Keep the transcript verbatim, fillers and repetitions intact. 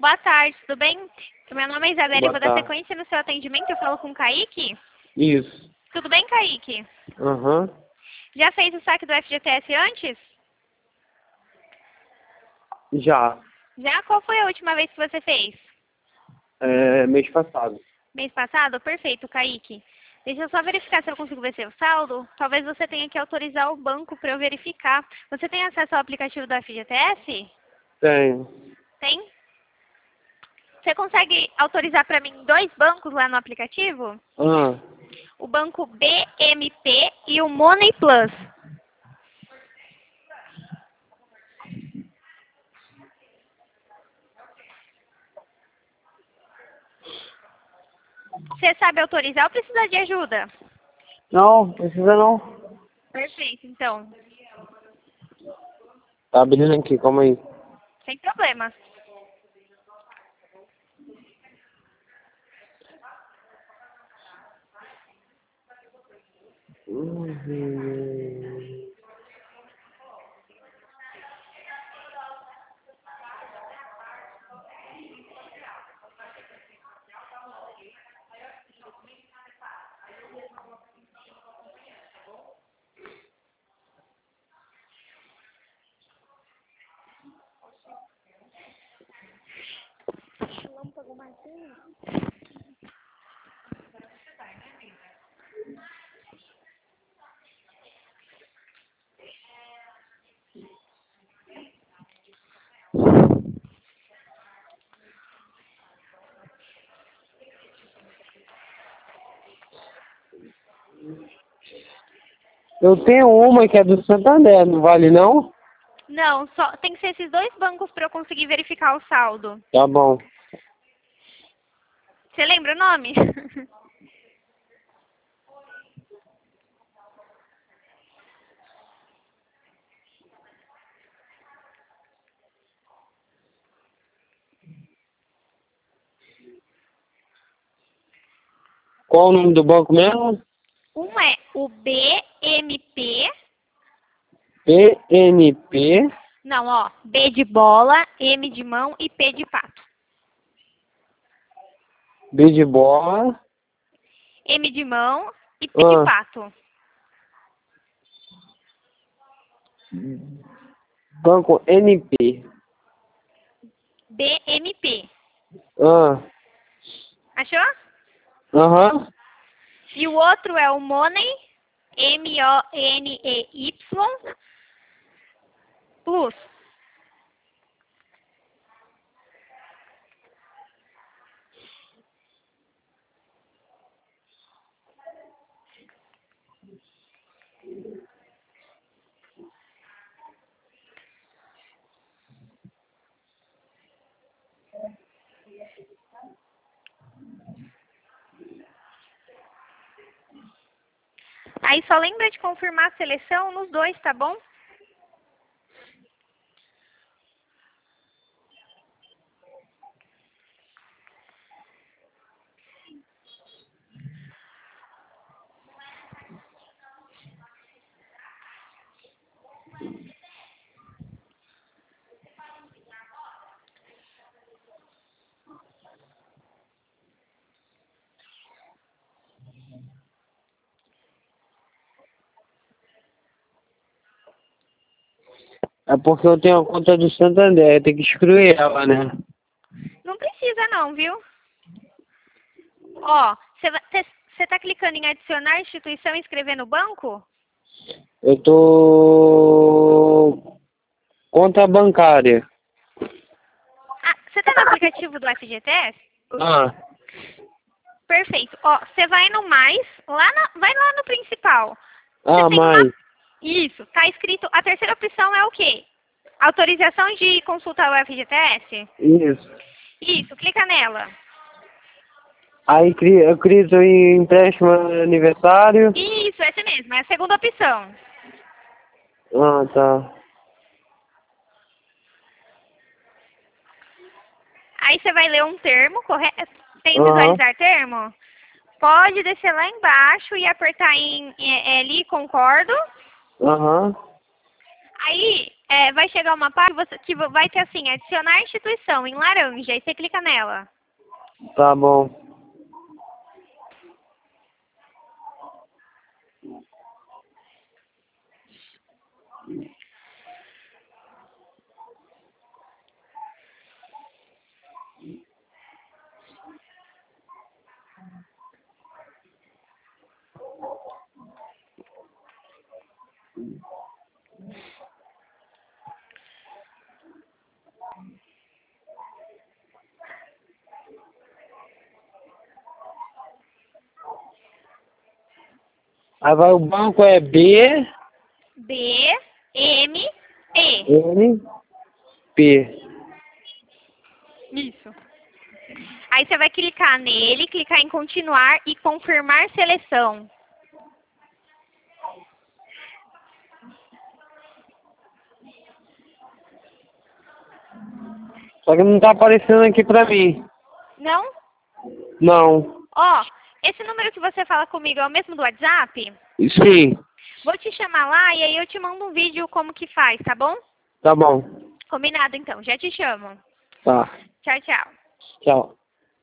Boa tarde, tudo bem? Meu nome é Isabela e Boa vou dar tarde. sequência no seu atendimento. Eu falo com o Kaique. Isso. Tudo bem, Kaique? Aham. Já fez o saque do F G T S antes? Já. Já? Qual foi a última vez que você fez? É, mês passado. Mês passado? Perfeito, Kaique. Deixa eu só verificar se eu consigo ver seu saldo. Talvez você tenha que autorizar o banco para eu verificar. Você tem acesso ao aplicativo do F G T S? Tenho. Tem? Você consegue autorizar para mim dois bancos lá no aplicativo? Ah. O banco B M P e o Money Plus. Você sabe autorizar ou precisa de ajuda? Não, precisa não. Perfeito, então. Tá abrindo aqui, calma aí. Sem problema. Uhum. Eu tenho uma que é do Santander, não vale não? Não, só tem que ser esses dois bancos para eu conseguir verificar o saldo. Tá bom. Você lembra o nome? Qual o nome do banco mesmo? Um é o B M P. P N P. Não, ó. B de bola, M de mão e P de pato. B de bola. M de mão e P de Ah. pato. Banco N P. B M P. Ah. Achou? Aham. E o outro é o Money, M O N E Y, Plus. Aí só lembra de confirmar a seleção nos dois, tá bom? É porque eu tenho a conta do Santander, tem que excluir ela, né? Não precisa não, viu? Ó, você tá clicando em adicionar instituição e inscrever no banco? Eu tô... Conta bancária. Ah, você tá no aplicativo do F G T S? Ah. Perfeito. Ó, você vai no mais, lá na, vai lá no principal. Você Ah, tem uma... mais. Isso, tá escrito... A terceira opção é o quê? Autorização de consultar o F G T S? Isso. Isso, clica nela. Aí cri- eu acredito em empréstimo aniversário. Isso, essa mesmo, é a segunda opção. Ah, tá. Aí você vai ler um termo, correto? Tem o Aham. visualizar termo? Pode descer lá embaixo e apertar em, em, em ali, concordo. Aham. Aí, É, vai chegar uma página você- que vai ter assim, adicionar instituição em laranja, aí você clica nela. Tá bom. Aí vai o banco é B, B, M, E. N, P. Isso. Aí você vai clicar nele, clicar em continuar e confirmar seleção. Só que não tá aparecendo aqui pra mim. Não? Não. Ó, esse número que você fala comigo é o mesmo do WhatsApp? Sim. Vou te chamar lá e aí eu te mando um vídeo como que faz, tá bom? Tá bom. Combinado então, já te chamo. Tá. Tchau, tchau. Tchau.